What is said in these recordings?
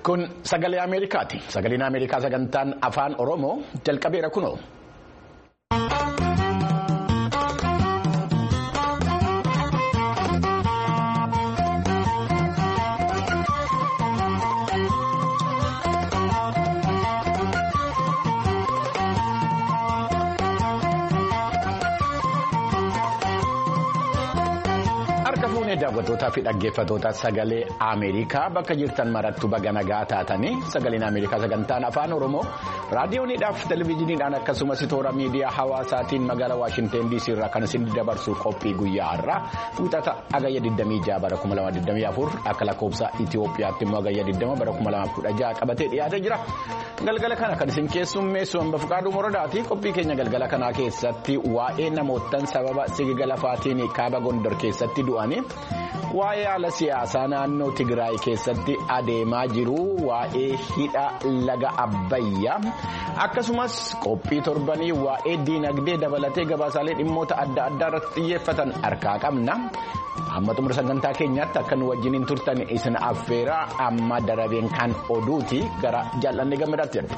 Kun sagalee Ameerikaati. Sagaleen Ameerikaa sagantaan afaan Oromoo jalqabeera kunoo. Daawwattootaa fi dhaggeeffattoota sagalee Ameerikaa bakka jirtan marattu baga nagaa taatanii sagaleen Ameerikaa sagantaan afaan Oromoo raadiyooniidhaaf televezyiiniidhaan akkasumas toora miidiyaa hawaasaatiin magaalaa Waashinteen DC irraa kan isin dabarsu qophii guyyaa har'aa wixata agayya 26 bara 2024 akka lakkoofsa Itiyoophiyaatti immoo agayya 20 bara 2016 qabatee dhiyaatee jira. Galgala kana kan isin keessummeessu hamba Fuqaaduu Morodaati. Qophii keenya galgala kanaa keessatti waa'ee namootaan sababa sigiga lafaatiin kaaba Gondor keessatti du'anii. Waa'ee haala siyaasaa naannoo Tigraay keessatti adeemaa jiru waa'ee hidha laga Abbayyaa akkasumas qophii torbanii waa'ee diinagdee dabalatee gabaasaalee dhimmoota adda addaa irratti xiyyeeffatan harkaa qabna. Amma xumura sagantaa keenyaatti akka nu wajjiniin turtan isin affeeraa amma darabeen kan oduuti gara jaallanni gammadaatti jedhu.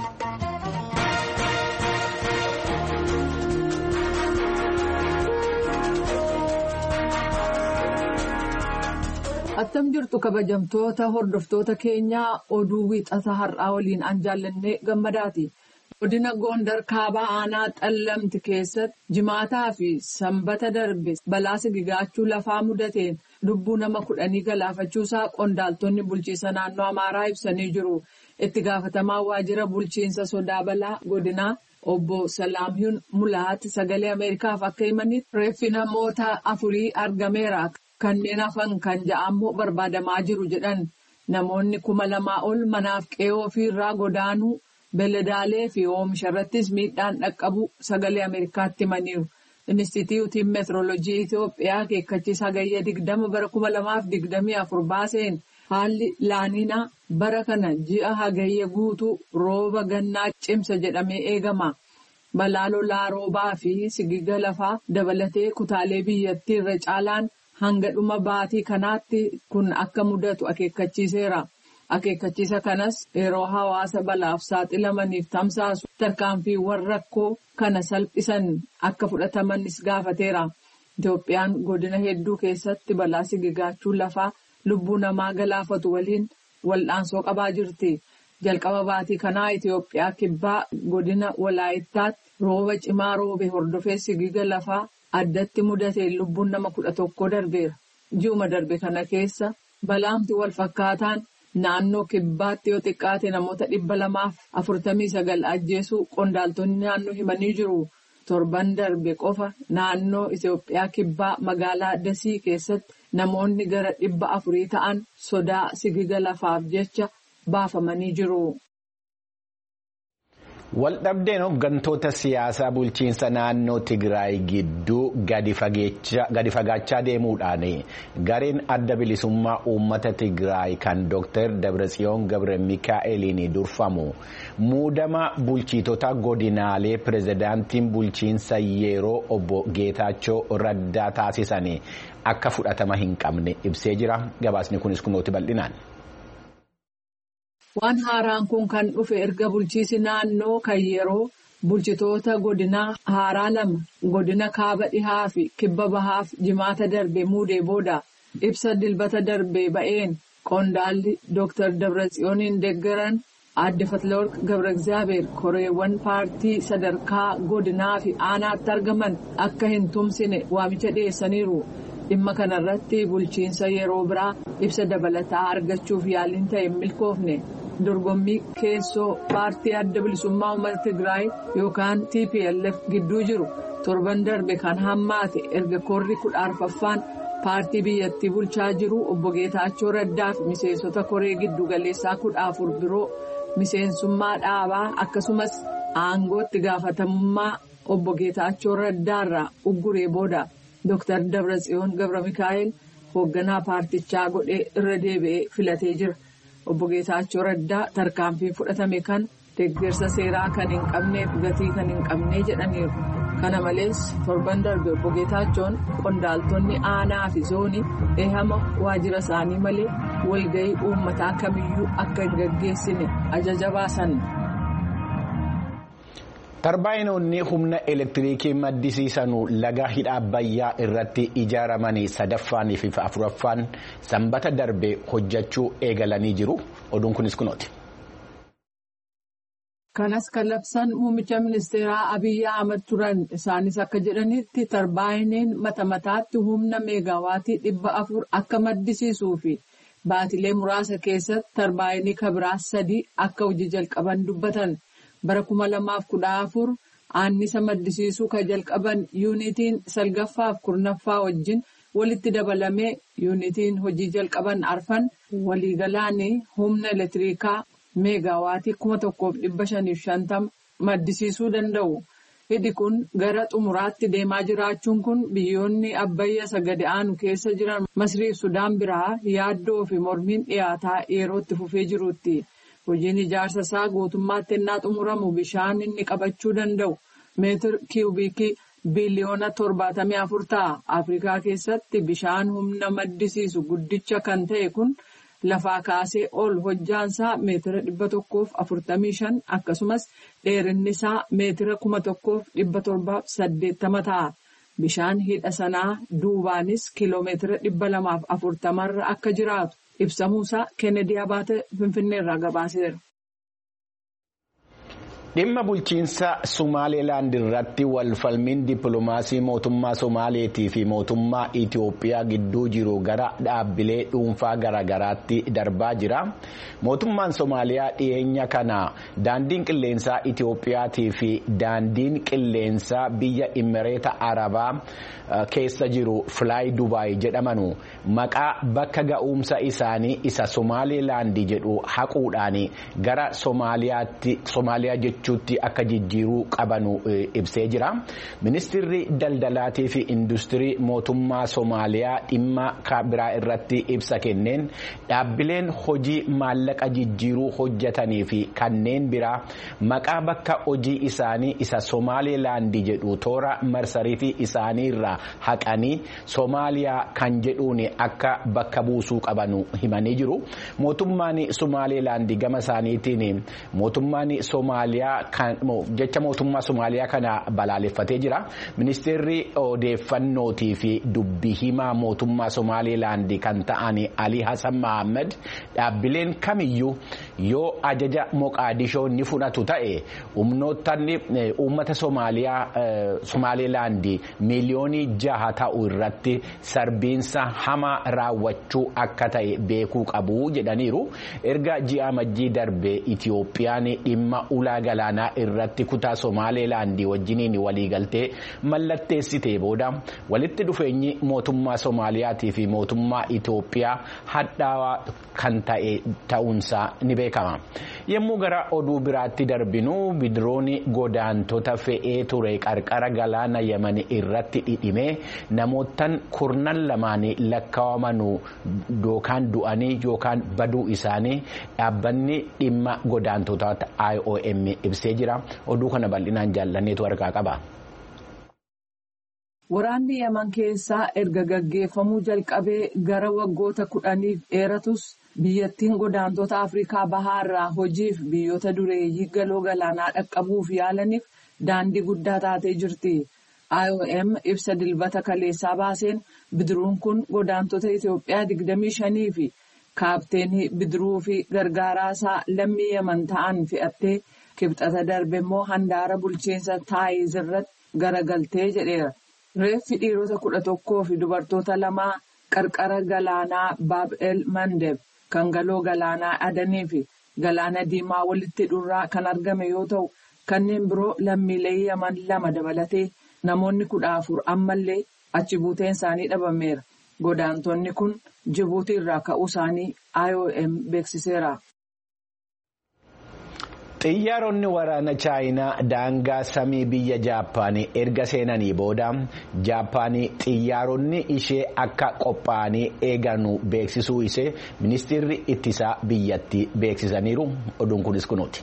Attam jirtu kabajamtoota hordoftoota keenyaa oduu wiixata har'aa waliin an jaallanne gammadaati. Godina Gondar kaabaa aanaa Xallamti keessatti jimaataa fi sanbata darbe balaa sigigaachuu lafaa mudateen lubbuu nama 10 galaafachuusaa qondaaltonni bulchiinsa naannoo Amaaraa ibsanii jiru. Itti gaafatamaa waajjira bulchiinsa sodaa balaa godinaa obbo Salaamiyuun Mulaati sagalee Ameerikaaf akka himanitti reeffi namoota 4 argameera. Kanneen hafan kan ja'ammoo barbaadamaa jiru jedhan namoonni 2,000 ol manaaf qe'oo ofiirraa godaanuu beeladaalee fi oomisha irrattis miidhaan dhaqqabu sagalee Ameerikaatti himaniiru. Inistituutiin meetirooloojii Itoophiyaa akeekkachiisa hagayya 20 bara 2024 baaseen haalli laaninaa bara kana ji'a hagayya guutuu rooba gannaa cimsa jedhamee eegama. Balaa lolaa roobaa fi sigiga lafaa dabalatee kutaalee biyyattii irra caalaan. Hanga dhuma baatii kanaatti kun akka mudatu akeekkachiiseera. Akeekkachiisa kanas yeroo hawaasa balaaf saaxilamaniif tamsaasu tarkaanfiiwwan rakkoo kana salphisan akka fudhatamanis gaafateera. Itoophiyaan godina hedduu keessatti balaa sigigaachuu lafaa lubbuu namaa galaafatu waliin wal'aansoo qabaa jirti. Jalqaba baatii kanaa Itoophiyaa kibbaa godina Walaayittaatti rooba cimaa roobe hordofee sigiga lafaa. Addatti mudateen lubbuun nama 11 darbeera. Ji'uma darbe kana keessa balaamti wal fakkaataan naannoo kibbaatti yoo xiqqaate namoota 249 ajjeesuu qondaaltonni naannoo himanii jiru. Torban darbe qofa naannoo Itoophiyaa kibbaa magaalaa Dasii keessatti namoonni gara 400 ta'an sodaa sigiga lafaaf jecha baafamanii jiru. Waldhabdeen hooggantoota siyaasaa bulchiinsa naannoo Tigraay gidduu gadi fagaachaa deemuudhaan gareen adda bilisummaa uummata Tigraay kan Dr. Dabratsiyoon Gabre Mikaa'eliin durfamu muudama bulchitoota godinaalee pirezidaantiin bulchiinsa yeroo obbo Geetaachoo Raddaa taasisan akka fudhatama hin qabne ibsee jira. Gabaasni kunis kunooti bal'inaan. Waan haaraan kun kan dhufe erga bulchiinsi naannoo kan yeroo bulchitoota godinaa haaraa 2 godina kaaba dhihaa fi kibba bahaaf jimaata darbe muudee booda ibsa dilbata darbe ba'een qondaalli Dr. Dabratsiyooniin deeggaran Aadde Fatlaworq Gabreegzaabeer koreewwan paartii sadarkaa godinaa fi aanaatti argaman akka hin tumsine waamicha dhiyeessaniiru. Dhimma kanarratti bulchiinsa yeroo biraa ibsa dabalataa argachuuf yaaliin ta'e milkoofne. Dorgommii keessoo paartii adda bilisummaa uummata Tigraay yookaan TPLF gidduu jiru torban darbe kan hammaate erga korri 14ffaan paartii biyyattii bulchaa jiru obbo Geetaachoo Raddaa fi miseensota koree giddu galeessaa 14 biroo miseensummaa dhaabaa akkasumas aangootti gaafatamummaa obbo Geetaachoo Raddaarraa ugguree booda Dr. Dabratsiyoon Gabra Mikaa'el hoogganaa paartichaa godhee irra deebi'ee filatee jira. Obbo Geetaachoo Raddaa tarkaanfiin fudhatame kan deeggarsa seeraa kan hin qabneef gatii kan hin qabnee jedhaniiru. Kana malees torban darbe obbo Geetaachoon qondaaltonni aanaa fi zoonii eehama waajjira isaanii malee walga'ii uummataa kamiyyuu akka hin gaggeessine ajaja baasan. Tarbaayinoonni humna elektiriikii maddisiisanu laga hidha Abbayyaa irratti ijaaramanii 3ffaan fi 4ffaan sanbata darbe hojjechuu eegalanii jiru. Oduun kunis kunooti. Kanas kan labsan muummicha ministeeraa Abiyyi Ahmad turan. Isaanis akka jedhanitti tarbaayiniin mataatti humna meegaawaatii 400 akka maddisiisuu fi baatilee muraasa keessatti tarbaayinii kabiraa 3 akka hojii jalqaban dubbatan. Bara 2014 annisa maddisiisuu kan jalqaban yuunitiin 9ffaa fi 10ffaa wajjin walitti dabalamee yuunitiin hojii jalqaban arfan waliigalaan humna elektiriikaa meegaawaatii 1550 maddisiisuu danda'u. Hidhi kun gara xumuraatti deemaa jiraachuun kun biyyoonni Abbayyaa sagade aanu keessa jiran Masrii fi Sudaan biraa yaaddoo fi mormiin dhiyaataa yerootti fufee jirutti. Hojiin ijaarsa isaa guutummaatti ennaa xumuramu bishaan inni qabachuu danda'u meetir kiiwubiikii biliyoona 74 ta'a. Afrikaa keessatti bishaan humna maddisiisu guddicha kan ta'e kun lafaa kaasee ol hojjaansaa meetira 145 akkasumas dheerinni isaa meetira 1780 ta'a. Bishaan hidha sanaa duubaanis kiiloomeetira 240 irra akka jiraatu. Ibsamuusaa Kennedy Abaate Finfinneerraa gabaaseera. Dhimma bulchiinsa Somaaliilaand irratti walfalmiin dippiloomaasii mootummaa Somaaleetii fi mootummaa Itiyoophiyaa gidduu jiru gara dhaabbilee dhuunfaa garaagaraatti darbaa jira. Mootummaan Somaaliyaa dhiyeenya kana daandiin qilleensaa Itiyoophiyaatii fi daandiin qilleensaa biyya Imireeta Arabaa keessa jiru Fly Dubai jedhamanu maqaa bakka ga'umsa isaanii isa Somaaliilaand jedhu haquudhaan gara Somaaliyaa jechuutti akka jijjiiruu qabanu ibsee jira. Ministeerri daldalaatii fi industirii mootummaa Somaaliyaa dhimma biraa irratti ibsa kenneen dhaabbileen hojii maallaqa jijjiiruu hojjetanii fi kanneen biraa maqaa bakka hojii isaanii isa Somaaliilaand jedhu toora marsariitii isaanii irraa haqanii Somaaliyaa kan jedhuun akka bakka buusuu qabanu himanii jiru. Mootummaan Somaaliilaand gama isaaniitiin mootummaan Somaaliyaa jecha mootummaa Somaaliyaa kana balaaleffatee jira. Ministeerri odeeffannootii fi dubbii himaa mootummaa Somaaliilaand kan ta'an Ali Hassan Mohammed dhaabbileen kamiyyuu yoo ajaja Moqaadishoo ni fudhatu ta'e uummata Somaaliilaand miliyoonii 6 ta'u irratti sarbiinsa hamaa raawwachuu akka ta'e beekuu qabu jedhaniiru. Erga ji'a majjii darbe Itiyoophiyaan dhimma ulaa galaanaa irratti kutaa Somaaliilaand wajjiniin waliigaltee mallatteessitee booda walitti dhufeenyi mootummaa Soomaaliyaatii fi mootummaa Itiyoophiyaa hadhaawaa kan ta'e ta'uunsaa ni beekama. Yommuu gara oduu biraatti darbinu bidiroonni godaantota fe'ee ture qarqara galaana Yemen irratti dhidhimee namootaan 12 lakkaawamanu yookaan du'anii yookaan baduu isaanii dhaabbanni dhimma godaantotaa IOM ibsee jira. Oduu kana bal'inaan jaallanneetu harkaa qaba. Waraanni Yemen keessaa erga gaggeeffamuu jalqabee gara waggoota 10 dheeratus biyyattiin godaantota Afrikaa bahaarraa hojiif biyyoota dureeyyii galoo galaanaa dhaqqabuuf yaalaniif daandii guddaa taatee jirti. IOM ibsa dilbata kaleessaa baaseen bidiruun kun godaantota Itiyoophiyaa 25 fi kaapteenii bidiruu fi gargaaraasaa lammii Yemen ta'an fe'attee kibxata darbe immoo handaara bulchiinsa Taayiz irratti garagaltee jedheera. Reeffi dhiirota 11 fi dubartoota 2 qarqara galaanaa Baab-el Mandeb kan galoo galaanaa Adanii fi galaana Diimaa walitti dhurraa kan argame yoo ta'u kanneen biroo lammiilee Yemen 2 dabalatee namoonni 14 ammallee achi buuteen isaanii dhabameera. Godaantonni kun Jibuutii irraa ka'uu isaanii IOM beeksiseera. Xiyyaaronni waraana Chaayinaa daangaa samii biyya Jaappaan erga seenanii booda Jaappaan xiyyaaronni ishee akka qophaa'anii eeganu beeksisuu ishee ministeerri ittisaa biyyatti beeksisaniiru. Oduun kunis kunuuti.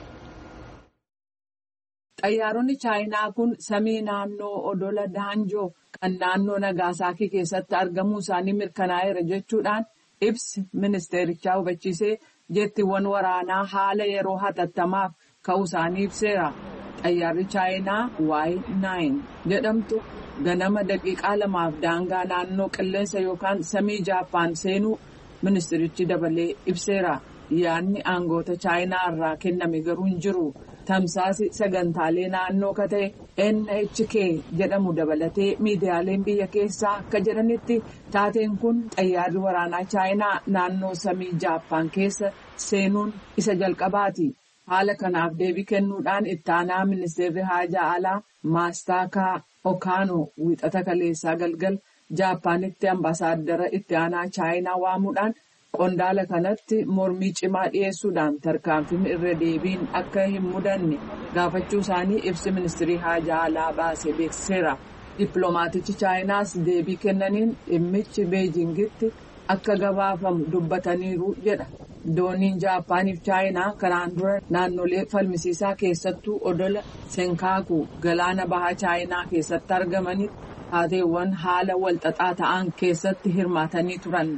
Xiyyaaronni Chaayinaa kun samii naannoo odola Daanjoo kan naannoo Nagaasaakii keessatti argamuu isaanii mirkanaa'eera jechuudhaan ibsi ministeerichaa hubachiisee jettiiwwan waraanaa haala yeroo hatattamaaf ka'uu isaanii ibseera. Xayyaarri chaayinaa Y9 jedhamtu ganama daqiiqaa 2 daangaa naannoo qilleensa yookaan samii Jaappaan seenuu ministerichi dabalee ibseera. Yaadni aangoota chaayinaa irraa kenname garuu hin jiru. Tamsaasi sagantaalee naannoo ka ta'e NHK jedhamu dabalatee miidiyaaleen biyya keessaa akka jedhanitti taateen kun xayyaarri waraanaa chaayinaa naannoo samii Jaappaan keessa seenuun isa jalqabaati. Haala kanaaf deebii kennuudhaan itti aanaa ministeerri haajaa alaa Maastaakaa Okaanoo wiixata kaleessaa galgal Jaappaanitti ambaasaadara itti aanaa chaayinaa waamuudhaan qondaala kanatti mormii cimaa dhiyeessuudhaan tarkaanfiin irra deebiin akka hin mudanne gaafachuu isaanii ibsi ministeerri haajaa alaa baasee beeksiseera. Dippiloomaatichi chaayinaas deebii kennaniin dhimmichi beejingitti akka gabaafamu dubbataniiru jedha. Dooniin Jaappaaniif chaayinaa karaan dura naannolee falmisiisaa keessattuu odola Senkaaku galaana bahaa chaayinaa keessatti argamanitti taateewwan haala walxaxaa ta'an keessatti hirmaatanii turan.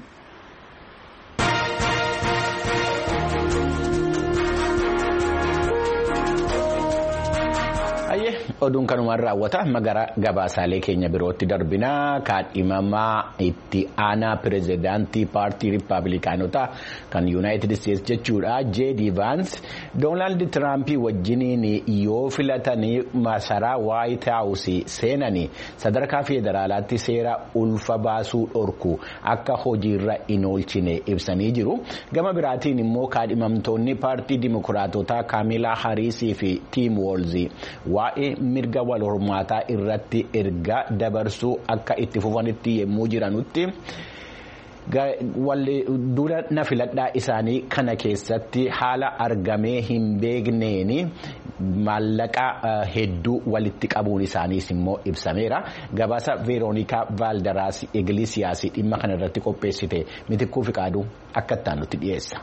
Oduun kanumaan raawwata magara gabaasaalee keenya birootti darbinaa kaadhimamaa itti aanaa pirezidaantii paartii riippaabilikaanotaa kan yuunaayitid isteetsi jechuudha J.D. Vance Doonaald Tiraamp wajjiniin yoo filatanii masaraa Waayit Haawusii seenanii sadarkaa federaalaatti seera ulfa baasuu dhorku akka hojiirra hin oolchine ibsanii jiru. Gama biraatiin immoo kaadhimamtoonni paartii dimokiraatotaa Kaamilaa Hariisii fi Tiim Woolzii waa'ee mirga wal hormaataa irratti erga dabarsuu akka itti fufanitti yemmuu jiranutti duula na filadhaa isaanii kana keessatti haala argamee hin beekneen maallaqa hedduu walitti qabuun isaaniis immoo ibsameera. Gabaasa Veeroonikaa Vaaldaraas Iglesias dhimma kana irratti qopheessite Mitikkuu Fiqaaduu akka itti nutti dhiyeessa.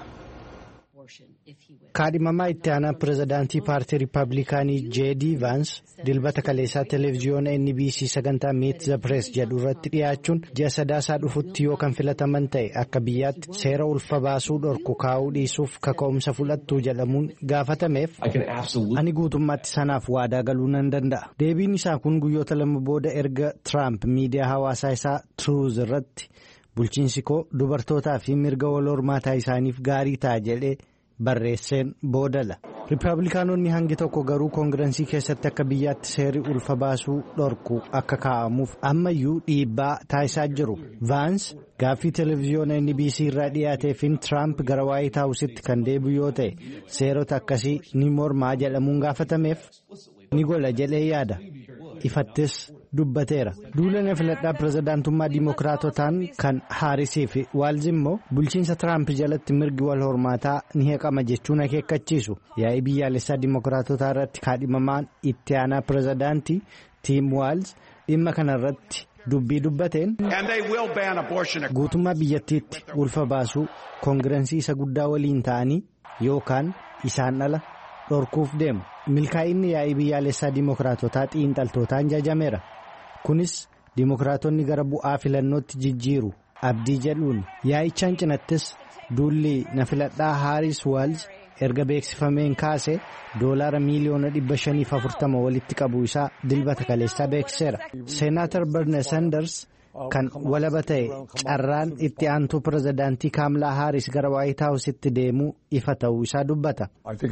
Kaadhimamaa itti aanaa pirezidaantii paartii riippaabilikaanii J.D. Vance dilbata kaleessaa televiziyoona NBC sagantaa Meet the Press jedhu irratti dhiyaachuun ji'a sadaasaa dhufutti yoo kan filataman ta'e akka biyyaatti seera ulfa baasuu dhorku kaa'uu dhiisuuf kaka'umsa fudhattuu jedhamuun gaafatameef ani guutummaatti sanaaf waadaa galuu nan danda'a. Deebiin isaa kun guyyoota lama booda erga Tiraamp miidiyaa hawaasaa isaa Truth irratti bulchiinsi koo dubartootaa fi mirga wal hormaataa isaaniif gaarii ta'a jedhee barreesseen boodala. Riippaabilikaanonni hangi tokko garuu koongirensii keessatti akka biyyaatti seerri ulfa baasuu dhorku akka kaa'amuuf ammayyuu dhiibbaa taasisaa jiru. Vaans gaaffii televiziyoona NBC irraa dhiyaateefin Tiraamp gara Waayit Haawusitti kan deebi'u yoo ta'e seerota akkasii ni mormaa jedhamuun gaafatameef ni gola jedhee yaada. Ifattis dubbateera. Duula filadhaa pirezidaantummaa dimokiraatotaan kan Haarisii fi Waalz immoo bulchiinsa Tiraamp jalatti mirgi wal hormaataa ni heqama jechuun akeekkachiisu. Yaa'ii biyyaalessaa dimokiraatotaa irratti kaadhimamaan itti aanaa pirezidaantii Tiim Waalz dhimma kana irratti dubbii dubbateen guutummaa biyyattiitti ulfa baasuu koongirensii isa guddaa waliin ta'anii yookaan isaan ala dhorkuuf deemu. Milkaa'inni yaa'ii biyyaalessaa dimokiraatotaa xiinxaltootaan jajameera. Kunis dimokiraatonni gara bu'aa filannootti jijjiiru abdii jedhuun yaa'ichaan cinattis duulli na filadhaa Haaris Waalz erga beeksifameen kaase doolaara miliyoona 540 walitti qabu isaa dilbata kaleessaa beeksiseera. Seenaatar Berne Sanders kan walaba ta'e carraan itti aantuu pirezidaantii Kaamilaa Haaris gara Waayit Haawusitti deemuu ifa ta'uu isaa dubbata.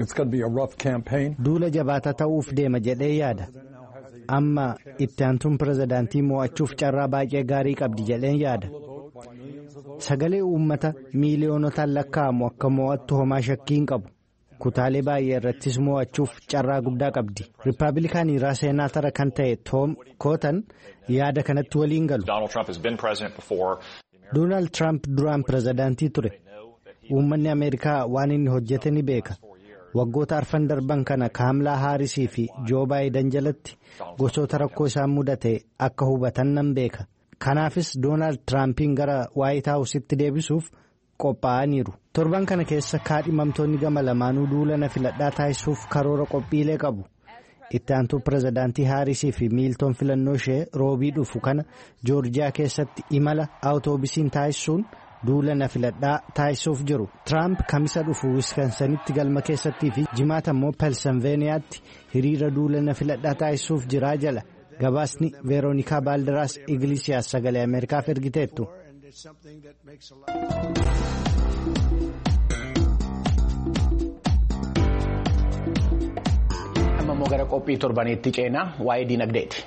Duula jabaataa ta'uuf deema jedhee yaada. Amma itti aantuun pirezidaantii mo'achuuf carraa baay'ee gaarii qabdi jedheen yaada. Sagalee uummata miiliyoonotaan lakkaa'amu akka mo'attu homaa shakkii hin qabu. Kutaalee baay'ee irrattis mo'achuuf carraa guddaa qabdi. Riippaabilikaanii irraa seenaatara kan ta'e Toom Kootan yaada kanatti waliin galu. Doonaald Tiraamp duraan pirezidaantii ture. Uummanni Ameerikaa waan inni hojjete ni beeka. Waggoota arfan darban kana Kaamilaa Haarisii fi Joo Baayidan jalatti gosoota rakkoo isaan mudate akka hubatan nan beeka. Kanaafis Doonaald Tiraampiin gara Waayit Haawusitti deebisuuf qophaa'aniiru. Torban kana keessa kaadhimamtoonni gama lamaanuu duula na filadhaa taasisuuf karoora qophiilee qabu. Itti aantuu pirezidaantii Haarisii fi miiltoon filannoo ishee roobii dhufu kana Joorjiyaa keessatti imala awutoobisiin taasisuun duula na filadhaa taasisuuf jiru. Tiraamp kamisa dhufu Wiskansanitti galma keessattii fi jimaata immoo Pensilveeniyaatti hiriira duula na filadhaa taasisuuf jiraa jala. Gabaasni Veeroonikaa Baaldiraas Igilisiyaas sagalee Ameerikaaf ergiteettu. Amma immoo gara qophii torbaniitti ceenaa waa'ee diinagdeeti.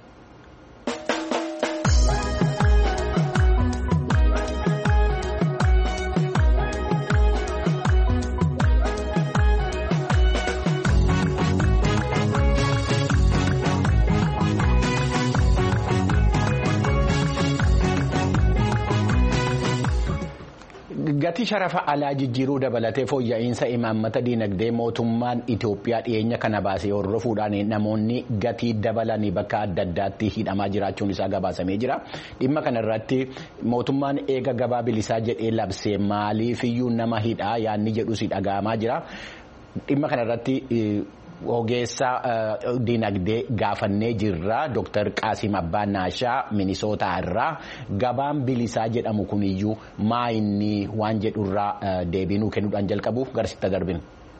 Gatii sharafa alaa jijjiiruu dabalatee fooyya'insa imaammata diinagdee mootummaan Itoophiyaa dhiyeenya kana baasee hordofuudhaan namoonni gatii dabalanii bakka adda addaatti hidhamaa jiraachuun isaa gabaasamee jira. Dhimma kana irratti mootummaan eega gabaa bilisaa jedhee labsee maaliifiyyuu nama hidhaa yaadni jedhus dhaga'amaa jira. Dhimma kana irratti ogeessa diinagdee gaafannee jirra. Dr. Qaasim Abbaa Naashaa Minisootaa irraa gabaan bilisaa jedhamu kuniyyuu maa inni waan jedhurraa deebiinuu kennuudhaan jalqabu garsitti darbin.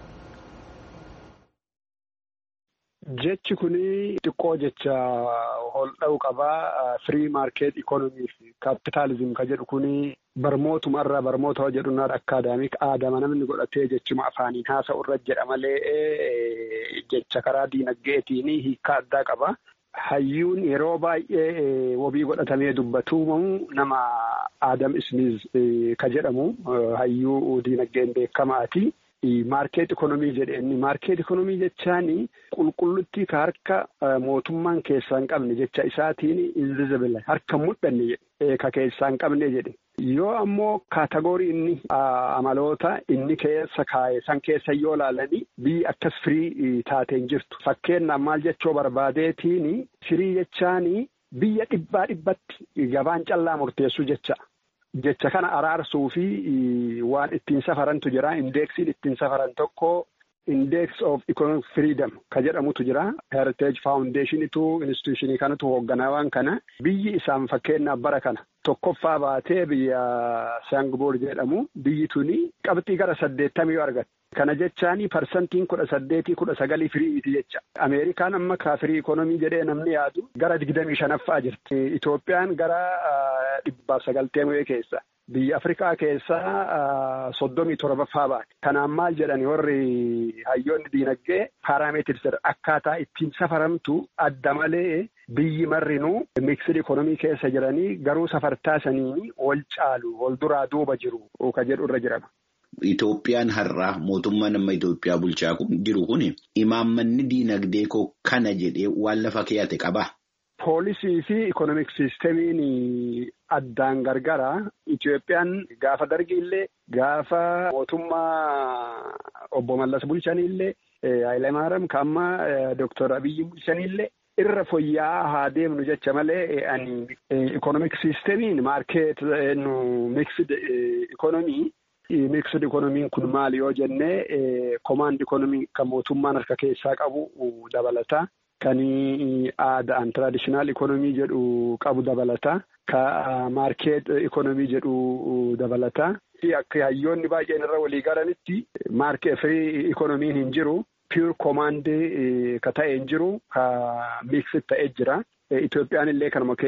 Jechi kuni xiqqoo jecha holdha'uu qabaa. Free market economy fi capitalism ka jedhu kuni barmootumarraa barmoota jedhunaa akaadaamik aadama namni godhatee jechuma afaaniin haasa'u irra jedha malee jecha karaa diinagdeetiin hiika addaa qaba. Hayyuun yeroo baay'ee wabii godhatamee dubbatu nama Adam Smith ka jedhamu hayyuu diinagdeen beekamaati. Maarkeet ikonomii jedheenni maarkeet ikonomii jechaani qulqullutti ka harka mootummaan keessaa hin qabne jecha isaatiin invisible harka mul'anne jedhe ka keessaa hin qabne jedhe yoo ammoo kaatagoorii inni amaloota inni keessa kaa'e san keessa yoo ilaalanii biyyi akkas firii taateen jirtu fakkeenyaaf maal jechoo barbaadeetiin firii jechaani biyya dhibbatti gabaan callaa murteessu jecha. Jecha kana araarsuu fi waan ittiin safarantu jira. Indeeksiin ittiin safaran tokko Index of Economic Freedom ka jedhamutu jira. Heritage Foundationitu institutionii kanatu hoogganaa waan kana. Biyyi isaan fakkeenyaaf bara kana tokkoffaa baatee biyya Singapore jedhamu biyyi tuni qabxii gara 80 argatte. Kana jechaani parsantiin 18-19 firiiti jecha. Ameerikaan amma firii ikonomii jedhee namni yaadu gara 25ffaa jirti. Itoophiyaan gara 190 keessa. Biyya Afrikaa keessaa 37ffaa baate. Kanaan maal jedhani warri hayyoonni diinagdee paaraameetirs akkaataa ittiin safaramtu adda malee biyyi marrinuu miksid ikonomii keessa jiranii garuu safartaasanii wal caalu wal duraa duuba jiru ka jedhu irra jirama. Itoophiyaan har'aa mootummaan amma Itoophiyaa bulchaa jiru kun imaammanni diinagdee koo kana jedhee waan lafa keeyate qaba. Poolisii fi ikonomik siistemiin addaan gargara. Itoophiyaan gaafa dargiillee gaafa mootummaa obbo Mallas bulchanillee Hayilemaariyaam kamma Dr. Abiyyi bulchanillee irra fooyya'aa haa deemnu jecha malee ani ikonomik siistemiin maarkeet miksid ikonomii. Miksid ikonomiin kun maali yoo jennee komaand ikonomii kan mootummaan harka keessaa qabu dabalata. Kan aadaan tradishinaal ikonomii jedhu qabu dabalata. Ka maarkeet ikonomii jedhu dabalata. Akka hayyoonni baay'een irra walii galanitti maarkeet firii ikonomiin hin jiru. Pure command ka ta'e hin jiru. Ka miksid ta'e jira. Itoophiyaan illee kanuma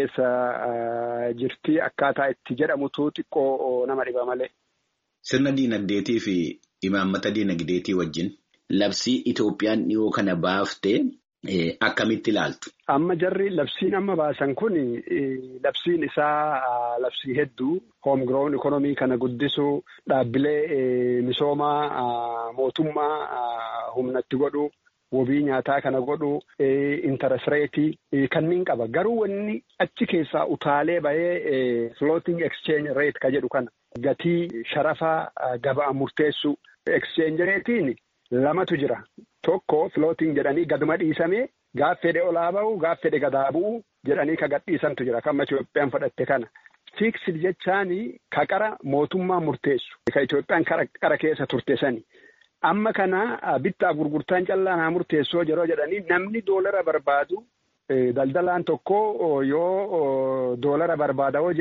keessa jirti akkaataa itti jedhamutu xiqqoo nama dhiba malee. Sirna diinagdeetii fi imaammata diinagdeetii wajjin labsii Itoophiyaan dhiyoo kana baaftee akkamitti ilaaltu? Amma jarri labsiin amma baasan kun labsiin isaa labsii hedduu hoomgrown ikonomii kana guddisuu dhaabbilee misoomaa mootummaa humnatti godhu wabii nyaataa kana godhu intarestireetii kanneen qaba. Garuu wanni achi keessaa utaalee bahee floating exchange rate ka jedhu kana. Gatii sharafa gabaa murteessu exchange rate'iin lamatu jira. Tokko floating jedhanii gaduma dhiisamee gaaf fedhe olaa ba'u gaaf fedhe gadaa bu'u jedhanii ka gadhiisantu jira. Kan Itoophiyaan fudhatte kana. Fixed jechaani ka qara mootummaa murteessu. Ka Itoophiyaan qara keessa turte sani. Amma kana bittaa gurgurtaan callaan haa murteessoo yeroo jedhanii namni doolara barbaadu daldalaan tokko yoo doolara barbaadawoo jedhe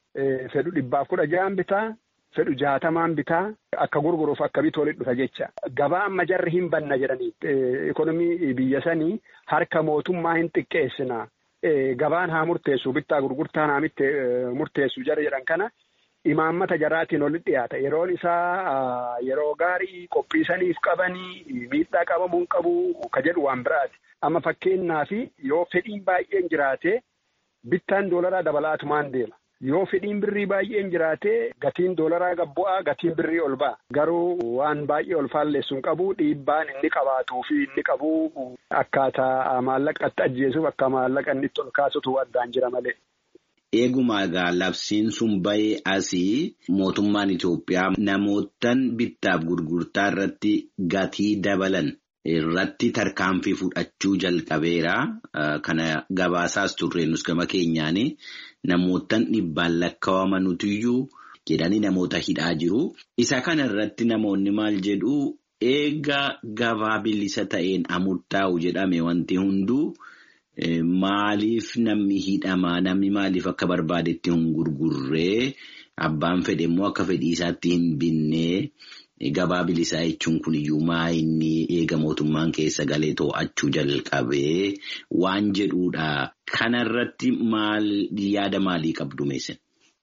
fedhu 116 bitaa. Fedhu 60 bitaa akka gurguruuf akka bitu walitti dhufa jecha. Gabaa amma jarri hin banna jedhanii ikonomii biyya sanii harka mootummaa hin xiqqeessina. Gabaan haa murteessu bittaa gurgurtaan haa murteessu jarri jedhan kana imaammata jaraatiin walitti dhiyaata. Yeroon isaa yeroo gaarii qophiisaniif qabanii miidhaa qabamuu hin qabu ka jedhu waan biraati. Amma fakkeenyaaf yoo fedhiin baay'een jiraate bittaan doolaraa dabalaatumaan deema. Yoo fedhiin birrii baay'een jiraate gatiin doolaraa gabbu'aa gatiin birrii ol ba'a. Garuu waan baay'ee ol faalleessuun qabu dhiibbaan inni qabaatuu fi inni qabu akkaataa maallaqatti ajjeesuuf akka maallaqa inni ol kaasutu addaan jira malee. Eeguma egaa labsiin sun bahee asii mootummaan Itoophiyaa namootaan bittaaf gurgurtaa irratti gatii dabalan irratti tarkaanfii fudhachuu jalqabeera. Kana gabaasaas turre nus gama keenyaani. Namootaan dhibbaan lakkaawamanuutiyyuu jedhanii namoota hidhaa jiru. Isa kana irratti namoonni maal jedhu eega gabaa bilisa ta'een amurtaa'u jedhame wanti hunduu maaliif namni hidhamaa namni maaliif akka barbaadetti hin gurgurree abbaan fedhe immoo akka fedhii isaatti hin binnee gabaa bilisaa jechuun kuniyyuu maa inni eega mootummaan keessa galee to'achuu jalqabee waan jedhuudha. Kanarratti yaada maalii qabdu meeshan?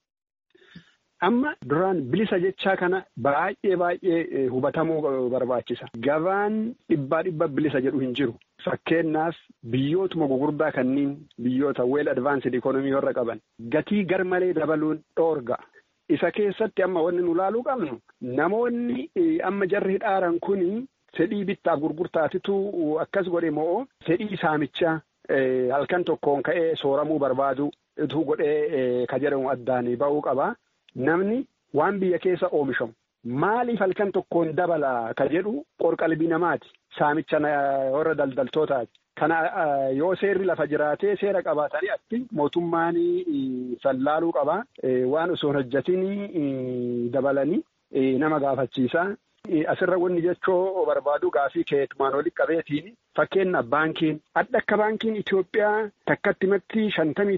Amma duraan bilisa jechaa kana baay'ee hubatamuu barbaachisa. Gabaan dhibba bilisa jedhu hin jiru. Fakkeenyaaf biyyootuma gugurdaa kanneen biyyoota well advanced economy warra qaban gatii garmalee dabaluun dhoorga. Isa keessatti amma wanni nu laaluu qabnu namoonni amma jarri hidhaaran kuni fedhii bittaaf gurgurtaatitu akkas godhe moo fedhii saamichaa halkan tokkoon ka'ee sooramuu barbaadu ituu godhee ka jedhamu addaan ba'uu qaba. Namni waan biyya keessa oomishamu maaliif halkan tokkoon dabala ka jedhu qorqalbii namaati. Saamicha warra daldaltootaati. Kana yoo seerri lafa jiraatee seera qabaatanii atti mootummaan sallaaluu qaba. Waan osoo hojjetin dabalanii nama gaafachiisa. Asirra wanni jechoo barbaadu gaafii keetumaan walitti qabeetiin fakkeenyaaf baankiin adda akka baankiin Itoophiyaa takkatti matti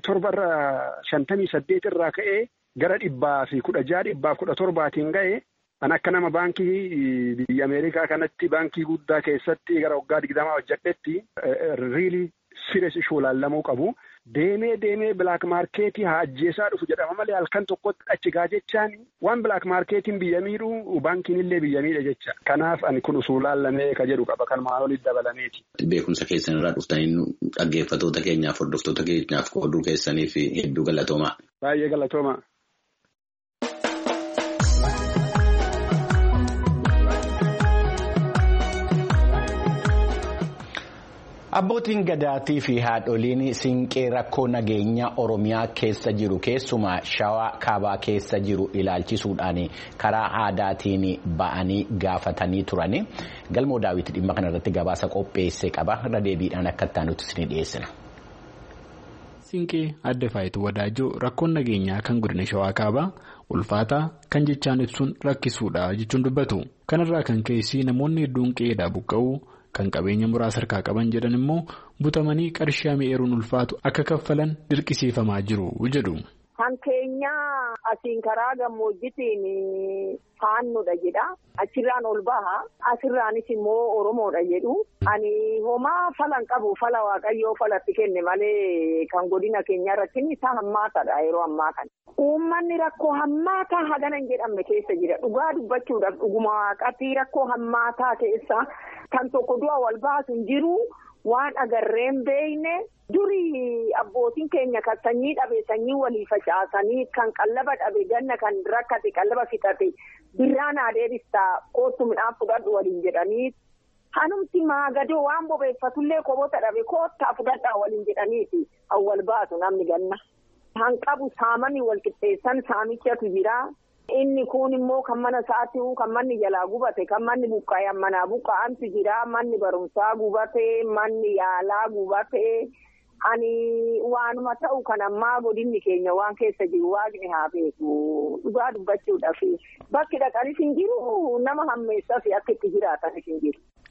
58 irraa ka'ee gara 116-117 ga'e. An akka nama baankii biyya Ameerikaa kanatti baankii guddaa keessatti gara waggaa 20 hojjedhetti really serious issue laallamuu qabu. Deemee bilaak maarkeetii haa ajjeesaa dhufu jedhama malee halkan tokkotti achi gaajechaan waan bilaak maarkeetiin biyya miidhu baankiin illee biyya miidha jecha. Kanaaf ani kun osoo laallamee ka jedhu qaba kan maaliif dabalameeti. Beekumsa keessan irraa dhuftanii dhaggeeffatoota keenyaaf hordoftoota keenyaaf qooduu keessaniif hedduu galatoomaa. Baay'ee galatoomaa. Abbootiin gadaatii fi haadholiin siinqee rakkoo nageenya Oromiyaa keessa jiru keessumaa Shawaa Kaabaa keessa jiru ilaalchisuudhaan karaa aadaatiin ba'anii gaafatanii turani. Galmoo Daawit dhimma kanarratti gabaasa qopheessee qaba. Irra deebiidhaan akka taanutti isin dhiyeessina. Siinqee adda faayitu wadaajoo rakkoon nageenyaa kan godina Shawaa Kaabaa ulfaataa kan jechaan ibsuun rakkisuudha jechuun dubbatu. Kanarraa kan keessi namoonni hedduun qe'eedhaa buqqa'uu kan qabeenya muraasa harkaa qaban jedhan immoo butamanii qarshii mi'eeruun ulfaatu akka kaffalan dirqisiifamaa jiru jedhu. Kan keenya asiin karaa gammoojjitiin faannudha jedha. Achirraan ol baha. Asirraanis immoo Oromoodha jedhu. Ani homaa falan qabu fala Waaqayyoo falatti kenne malee kan godina keenya irratti isaa hammaataadha yeroo ammaa kana. Uummanni rakkoo hammaataa hagana hin jedhamne keessa jira. Dhugaa dubbachuudhaaf dhuguma Waaqatti rakkoo hammaataa keessa kan tokko du'a wal baasu hin jiru. Waan agarreen beeyne durii abbootiin keenya kan sanyii dhabe sanyii walii facaasanii kan qallaba dhabe ganna kan rakkate qallaba fixate birraan adeebistaa kootu midhaan fudhadhu waliin jedhanii hanumti maagadoo waan bobeeffatullee koboota dhabe koottaa fudhadhaa waliin jedhaniiti awwal baatu namni ganna. Hanqabu saamanii wal qixxeessan saamichatu jira. Inni kun immoo kan mana isaatti kan manni jalaa gubate kan manni buqqa'ee manaa buqqa'antu jira manni barumsaa gubate manni yaalaa gubate ani waanuma ta'u kan ammaa godinni keenya waan keessa jiru waaqni haa beeku dhugaa dubbachuudhaaf bakki dhaqanis hin jiru nama hammeessaaf akka itti jiraatanis hin jiru.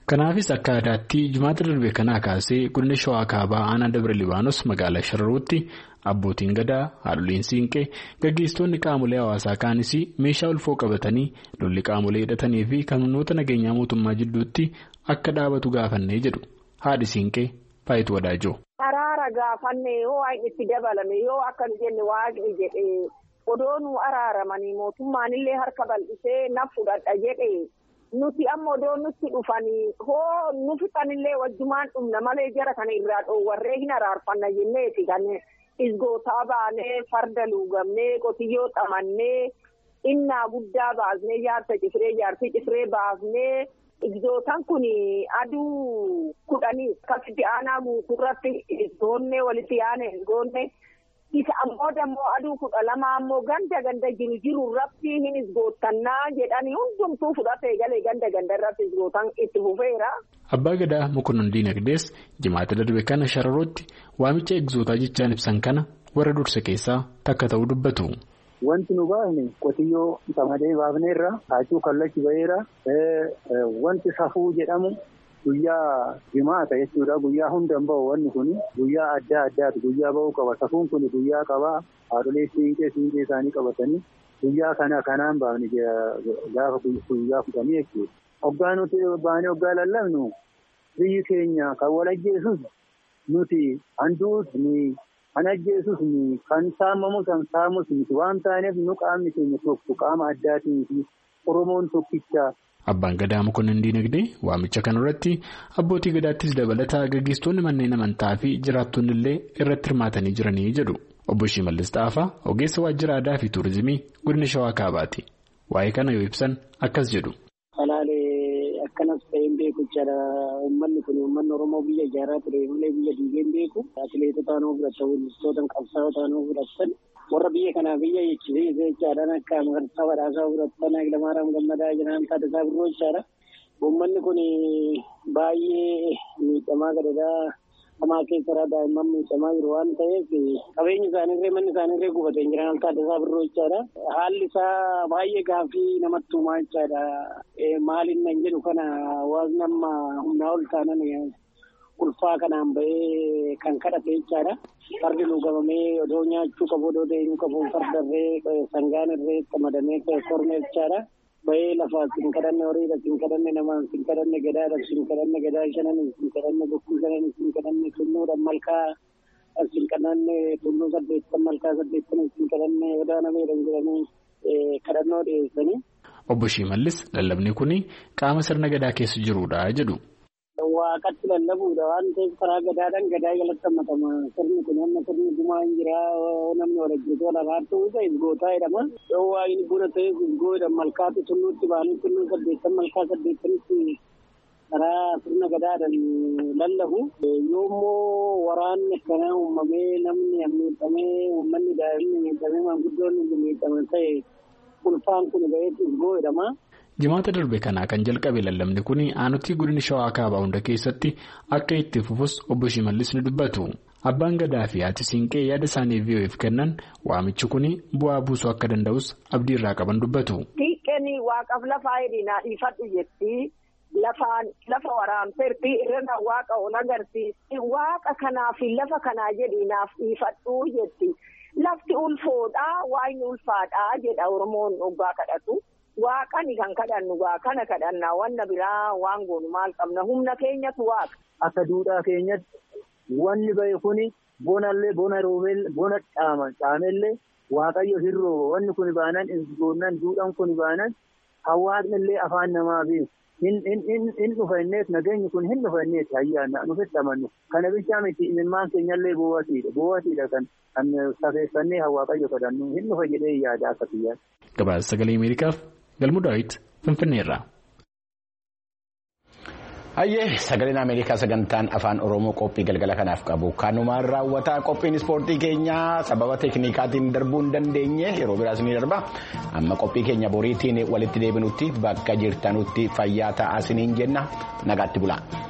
Kanaafis akka aadaatti jimaata darbe kanaa kaasee godina Shawaa Kaabaa aanaa Dabra Libaanos magaalaa Shararuutti abbootiin gadaa, haadholiin siinqee, gaggeessitoonni qaamolee hawaasaa kaanis meeshaa ulfoo qabatanii lolli qaamolee hidhatanii fi kan humnoota nageenyaa mootummaa jidduutti akka dhaabatu gaafannee jedhu haadhi siinqee Faayituu Wadaajoo. Araara gaafanne yoo itti dabalame yoo akka jenne waaqni jedhee odoo nu araaramanii mootummaan illee harka bal'isee na fudhadha jedhee nuti amma odoo nutti dhufanii hoo nu fixanillee wajjumaan dhumna malee jara kana irraa dhoowwarree hin araarfanna jenneeti kan isgootaa baanee farda luugamnee qotiyyoo xamannee innaa guddaa baasnee jaartii cifree baasnee. Igzootaan kun aduu 10 akkasitti aanaa guutuurratti goonnee walitti aanee goonnee isa ammoo dammoo aduu 12 ammoo ganda jiru irratti hin isgootannaa jedhanii hundumtuu fudhatee galee ganda irratti isgootaan itti fufeera. Abbaa Gadaa Mokonnon Diinagdees jimaata darbe kana Shararootti waamicha igzootaa jechaan ibsan kana warra dursa keessaa takka ta'uu dubbatu. Wanti nu baafne qotiyyoo qamadee baafneerra haachuu kallachi ba'eera wanti safuu jedhamu guyyaa jimaata jechuudha guyyaa hundaan bahu wanni kun guyyaa adda addaati guyyaa bahuu qaba safuun kun guyyaa qabaa haadholee siinqee isaanii qabatanii guyyaa kanaan baafne gaafa guyyaa fudhanii jechuudha. Hoggaa nuti baanee hoggaa lallabnu biyyi keenya kan wal ajjeesus nuti handuus ni. Kana jeesus ni kan saamamu kan saamus miti waan taaneef nu qaamni keenya tokko qaama addaatii fi Oromoon tokkicha. Abbaan Gadaa Mokonnon Diinagdee waamicha kanarratti abbootii gadaattis dabalataa gaggeessitoonni manneen amantaa fi jiraattonni illee irratti hirmaatanii jiranii jedhu. Obbo Shimallis Xaafaa ogeessa waajjira aadaa fi tuurizimii godina Shawaa Kaabaati. Waa'ee kana yoo ibsan akkas jedhu. Akkanas ta'een beeku jechaadha. Uummanni kun uummanni Oromoo biyya ijaaraa ture malee biyya diigeen beeku. Atileetota nuu fudhatan, weellistoota qabsaa'ota nuu fudhatan. Warra biyya kanaa biyya jechisiise jechaadhaan akka Magarsaa Badhaasaa fudhatan, Hayilamaariyaam Gammadaa jedhan Taaddasaa Birruu jechaadha. Uummanni kun baay'ee miidhamaa gadaadhaa. Hamaa keessaa daa'imman miidhamaa jiru waan ta'eef qabeenyi isaaniirree manni isaaniirree gubatee jiran Taaddasaa Birruu jechaadha. Haalli isaa baay'ee gaaffii namatti uumaa jechaadha. Maaliin nan jedhu kana waaqni amma humnaa ol taanan ulfaa kanaan bahee kan kadhate jechaadha. Fardi luugamamee odoo nyaachuu qabu odoo deemuu qabu fardarree sangaanirree qamadamee kormee jechaadha. Bahee lafaa siin kadhanne horiidha siin kadhanne namaan siin kadhanne gadaadha siin kadhanne gadaa shanan siin kadhanne bokkuu shanan siin kadhanne tulluudhaan malkaa siin kadhanne tulluu 8 malkaa 8 siin kadhanne odaanameedhaan jedhanii kadhannoo dhiyeessanii. Obbo Shimallis lallabni kun qaama sirna gadaa keessa jirudha jedhu. Waaqatti lallabuudha waan ta'eef karaa gadaadhaan gadaa jalatti hammatama. Sirni kun amma sirni gumaa hin jira namni walajjitoo lafaa ta'uu ta'e isgootaa jedhama. Yoo waa'in buna ta'e isgoodha malkaatti tulluutti baanii tulluu 8 malkaa 8tti karaa sirna gadaadhaan lallabu. Yoommoo waraanni akkanaa uumamee namni miidhamee uummanni daa'imni miidhamee maanguddoonni miidhaman ta'e ulfaan kun ba'eetti isgoo jedhama. Jimaata darbe kanaa kan jalqabe lallabni kun aanutii godina Shawaa Kaabaa hunda keessatti akka itti fufus obbo Shimallis ni dubbatu. Abbaan Gadaa fi haati Siinqee yaada isaanii VOA'f kennan waamichi kun bu'aa buusuu akka danda'us abdii irraa qaban dubbatu. Siinqeen waaqaaf lafaa hedinaa dhiifadhu jetti lafa waraanteerti irra waaqa ol agarsiisti waaqa kanaaf lafa kanaa jedhinaaf dhiifadhu jetti. Lafti ulfoodhaa waayni ulfaadhaa jedha Oromoon dhugaa kadhatu. Waaqani kan kadhannu kana kadhannaa wanna biraa waan goonu maal qabna humna keenyatu waaqa. Akka duudhaa keenyatti wanni bahe kuni bonallee bona roobel bona caamellee waaqayyo hirroo wanni kun baanan isgoonnan duudhaan kun baanan hawaasnillee afaan namaa fi hin dhufanneet nageenyi kun hin dhufanneet ayyaana nufitti amannu kana bichaa miti imimmaan keenyallee boowwatiidha kan safeeffannee waaqayyo kadhannu hin dhufa jedhee yaada akka biyyaatti. Gabaasa Sagalee Ameerikaaf Galmuu Daawit Finfinneerraa. Hayyee Sagaleen Ameerikaa sagantaan afaan Oromoo qophii galgala kanaaf qabu kanumaan raawwataa qophiin ispoortii keenyaa sababa teeknikaatiin darbuu hin dandeenye yeroo biraas ni darba amma qophii keenya boriitiin walitti deebinutti bakka jirtanutti fayyaa ta'aa isiniin jenna nagaatti bulaa.